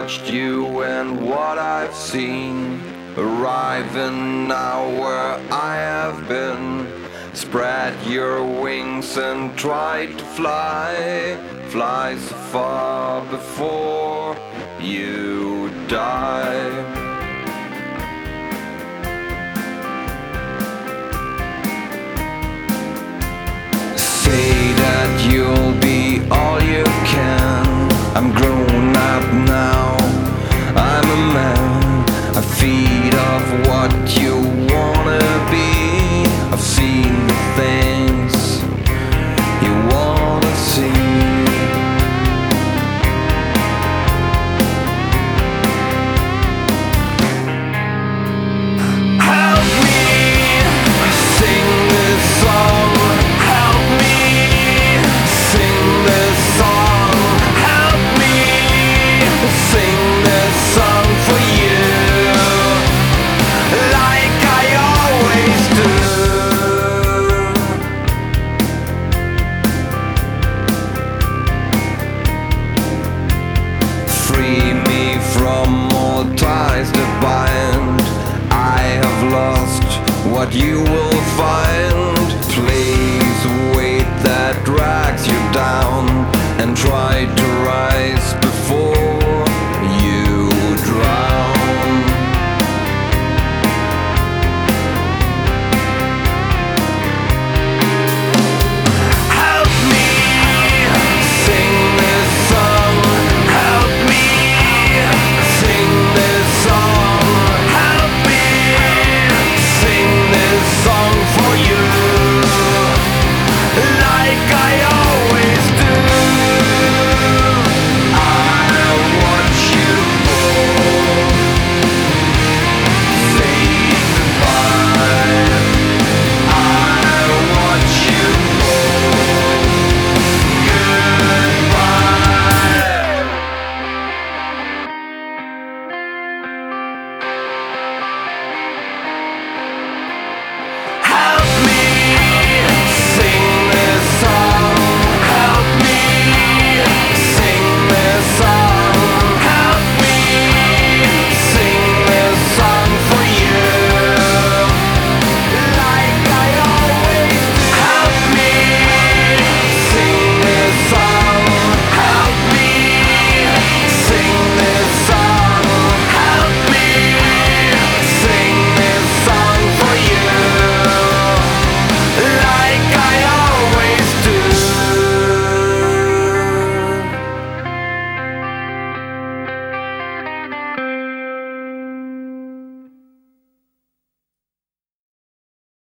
watched you and what I've seen, arriving now where I have been. Spread your wings and try to fly, fly so far before you die. Say that you'll be all you can. I'm grown up now, I'm a man. I feed off what you wanna be. I've seen the things you wanna see. Help me sing this song. Help me sing this song. Help me sing this song for you, like I always do. Free me from all ties that bind. I have lost what you will find. Place a weight that drags you down and try to